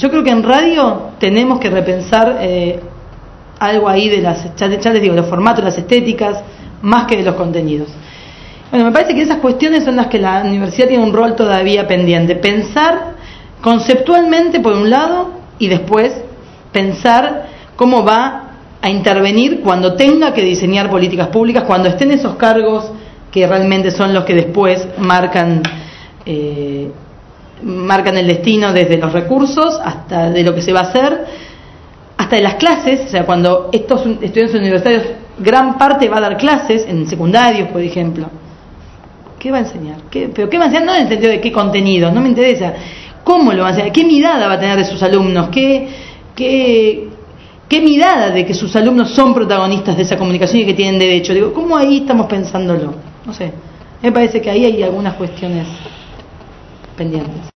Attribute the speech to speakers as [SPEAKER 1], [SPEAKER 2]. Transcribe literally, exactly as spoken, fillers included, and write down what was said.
[SPEAKER 1] yo creo que en radio tenemos que repensar eh, algo ahí de las, ya, ya les digo, los formatos, las estéticas, más que de los contenidos. Bueno, me parece que esas cuestiones son las que la universidad tiene un rol todavía pendiente. Pensar conceptualmente por un lado y después pensar cómo va a intervenir cuando tenga que diseñar políticas públicas, cuando estén esos cargos que realmente son los que después marcan eh, marcan el destino, desde los recursos hasta de lo que se va a hacer, hasta de las clases. O sea, cuando estos estudiantes universitarios, gran parte va a dar clases en secundarios, por ejemplo, ¿qué va a enseñar? ¿Qué, pero qué va a enseñar? No en el sentido de qué contenidos, no me interesa. ¿Cómo lo va a enseñar? ¿Qué mirada va a tener de sus alumnos? ¿Qué, qué, qué mirada de que sus alumnos son protagonistas de esa comunicación y que tienen derecho? Digo, ¿cómo ahí estamos pensándolo? No sé, me parece que ahí hay algunas cuestiones pendientes.